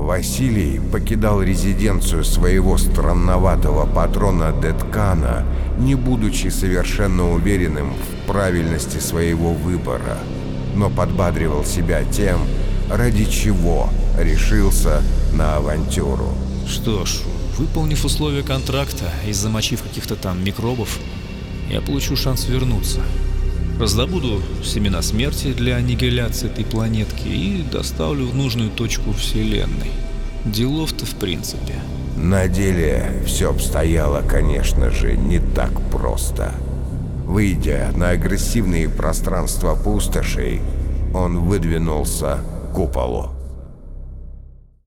Василий покидал резиденцию своего странноватого патрона Деткана, не будучи совершенно уверенным в правильности своего выбора, но подбадривал себя тем, ради чего решился на авантюру. Что ж, выполнив условия контракта и замочив каких-то там микробов, я получу шанс вернуться. Раздобуду семена смерти для аннигиляции этой планетки и доставлю в нужную точку Вселенной. Делов-то в принципе. На деле все обстояло, конечно же, не так просто. Выйдя на агрессивные пространства пустошей, он выдвинулся к куполу.